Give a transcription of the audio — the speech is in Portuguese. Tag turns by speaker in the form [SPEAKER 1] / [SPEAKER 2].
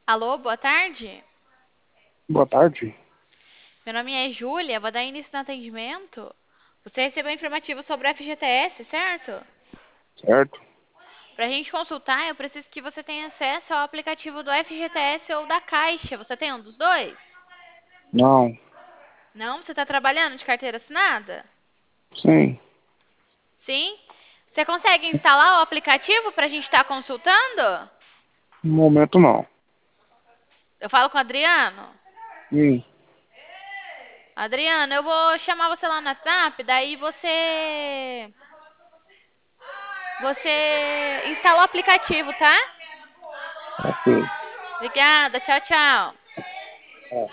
[SPEAKER 1] Alô, boa tarde.
[SPEAKER 2] Boa tarde.
[SPEAKER 1] Meu nome é Júlia, vou dar início no atendimento. Você recebeu informativo sobre o FGTS, certo?
[SPEAKER 2] Certo?
[SPEAKER 1] Para a gente consultar, eu preciso que você tenha acesso ao aplicativo do FGTS ou da Caixa. Você tem um dos dois?
[SPEAKER 2] Não.
[SPEAKER 1] Não? Você está trabalhando de carteira assinada?
[SPEAKER 2] Sim.
[SPEAKER 1] Sim? Você consegue instalar o aplicativo para a gente estar consultando?
[SPEAKER 2] No momento não.
[SPEAKER 1] Eu falo com o Adriano.
[SPEAKER 2] Sim.
[SPEAKER 1] Adriano, eu vou chamar você lá no WhatsApp, daí você instala o aplicativo, tá?
[SPEAKER 2] Ok.
[SPEAKER 1] Obrigada, tchau, tchau.